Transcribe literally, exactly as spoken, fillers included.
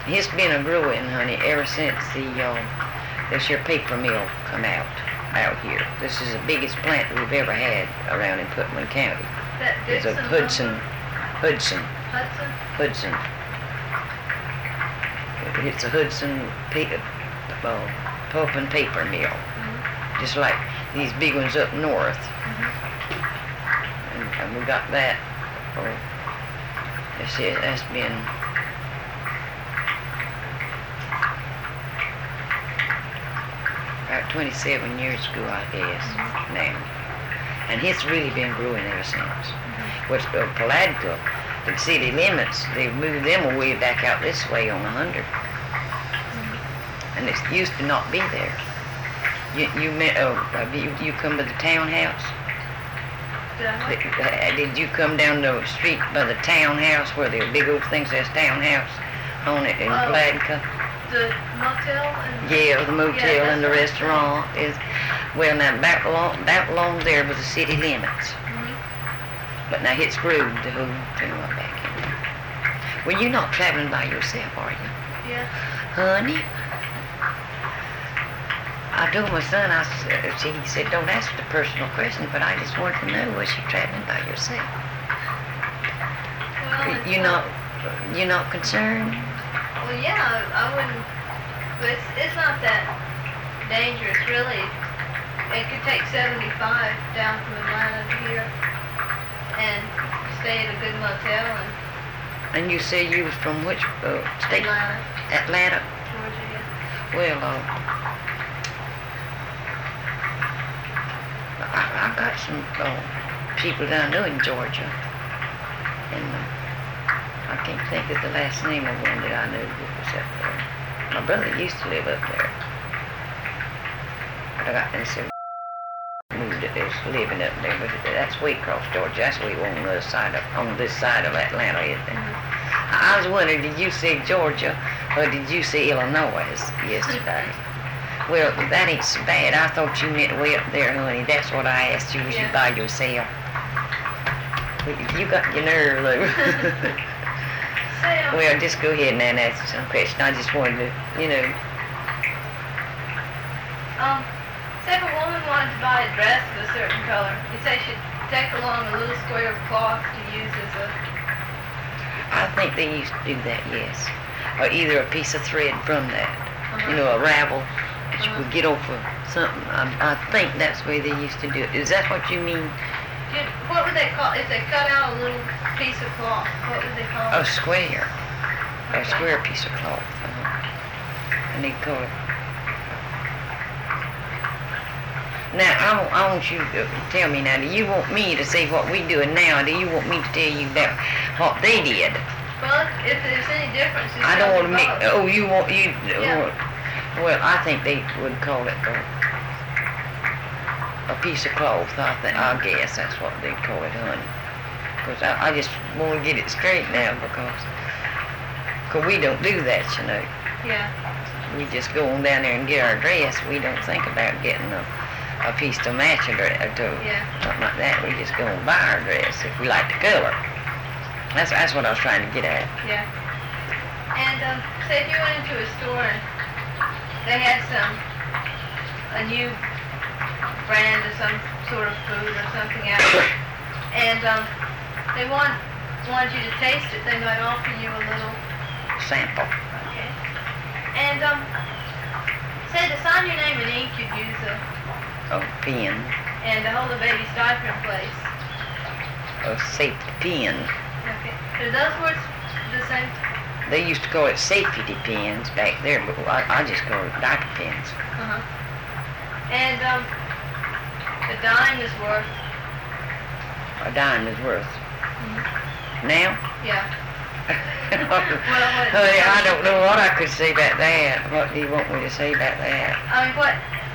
It's been a growing, honey, ever since the um, this here paper mill come out out here. This is the biggest plant we've ever had around in Putnam County. That It's a Dixon Hudson, Hudson, Hudson? Hudson. It's a Hudson pa- uh, pulp and paper mill, Mm-hmm. just like these big ones up north. Mm-hmm. And, and we got that. Oh, let's see, that's been about twenty-seven years ago, I guess, Mm-hmm. now. And it's really been growing ever since. Mm-hmm. Which, uh, Palatka, the city limits, they've moved them away back out this way on a hundred. Mm-hmm. And it used to not be there. You, you met, oh, have you, you come to the townhouse? Did I Did, what? uh, did you come down the street by the townhouse where the big old thing says townhouse on it in Oh. Palatka? The motel and Yeah, the motel Yeah, and the that's right. restaurant is, well, now that belong, that belongs there with the city limits. Mhm. But now it's screwed the whole thing right back in there. Well, you're not traveling by yourself, are you? Yeah. Honey? I told my son, I said, see, he said, don't ask the personal question, but I just wanted to know, was you traveling by yourself? Well, it's You're not, you're not concerned? Well, yeah, I, I wouldn't. But it's, it's not that dangerous, really. It could take seventy-five down from Atlanta to here and stay at a good motel in And you say you was from which uh, state? Atlanta, Atlanta. Georgia. Yeah. Well, uh, I, I got some uh, people that I know in Georgia, and uh, I can't think of the last name of one that I knew that was up there. My brother used to live up there, but I got and so moved it. Is living up there, but that's Waycross, Georgia. That's way on the other side of on this side of Atlanta, isn't it? I was wondering, did you say Georgia or did you say Illinois yesterday? Well, that ain't so bad. I thought you meant way up there, honey. That's what I asked you. Was Yeah. you by yourself? Well, you got your nerve, Lou. Say, um, Well, just go ahead and answer some question. I just wanted to, you know. um, say if a woman wanted to buy a dress of a certain color, you say she'd take along a little square of cloth to use as a. I think they used to do that, yes. Or either a piece of thread from that, Uh-huh. you know, a ravel that you Uh-huh. would get over something. I, I think that's the way they used to do it. Is that what you mean? Did, what would they call if they cut out a little piece of cloth? What would they call A it? square. A Okay. square piece of cloth. Uh-huh. And they call it. Now, I want, I want you to tell me now, do you want me to say what we doing now, or do you want me to tell you about what they did? Well, if there's any difference, just I don't tell want to me make, both. oh, you want, you, Yeah. well, I think they would call it uh, a piece of cloth, I think, I guess that's what they call it, honey. Because I, I just want to get it straight now, because, cause we don't do that, you know. Yeah. We just go on down there and get our dress. We don't think about getting a, a piece to match a dress, to Yeah. something like that. We just go and buy our dress if we like the color. That's that's what I was trying to get at. Yeah. And um, say if you went into a store and they had some a new brand of some sort of food or something out, and um, they want wanted you to taste it, they might offer you a little. Sample. Okay. And um, say to sign your name in ink, you'd use a A pen. and to hold the baby's diaper in place. A safety pin. Okay. Are those words the same? They used to call it safety pins back there, but I, I just call it diaper pins. Uh huh. And um, a dime is worth. A dime is worth. Now? Yeah. Honey, I don't know what I could say about that. What do you want me to say about that? I mean, what